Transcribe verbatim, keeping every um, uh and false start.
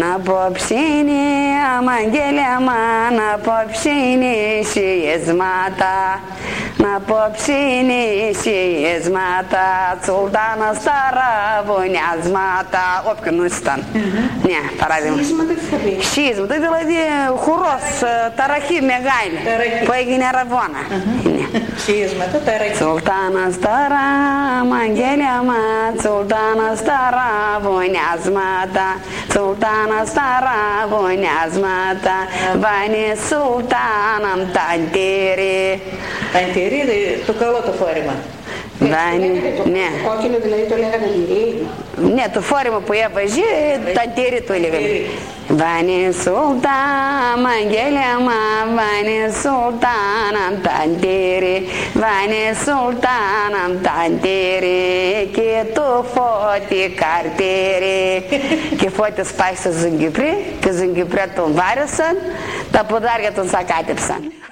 Απόψε είναι αμαγγέλιαμα, απόψε είναι σιεσμάτα, απόψε είναι σιεσμάτα, Σουλτάνα στα ραβωνιάσματα. Όποιον ήταν. Ναι, παράδειγμα. Σχίσματα τι θα πει? Σχίσματα, δηλαδή χουρός, ταραχή μεγάλη που έγινε ραβώνα. Σχίσματα, ταραχή. Σουλτάνα στα αμαγγέλιαμα, Σουλτάνα στα ραβωνιάσματα, Σουλτάνα στα ραβωνιάσματα, βάνει Σουλτάνα ταντήρι. Ταντήρι, το καλό το φόρημα. Βάνει, ναι. Κόκκινο δηλαδή το λέγανε τυρί. Ναι, το φόρημα που έβαζε, ταντήρι το λέγανε. Βάνει Σουλτάνα, αμαγγέλιαμα, βάνει Σουλτάνα ταντήρι, βάνει Σουλτάνα ταντήρι και το φώτι καρτήρι. Και φώτι σπάει στο Ζουγκυπρί και Ζουγκυπρί τον βάρεσαν, τα ποδάρια τον σακάτεψαν.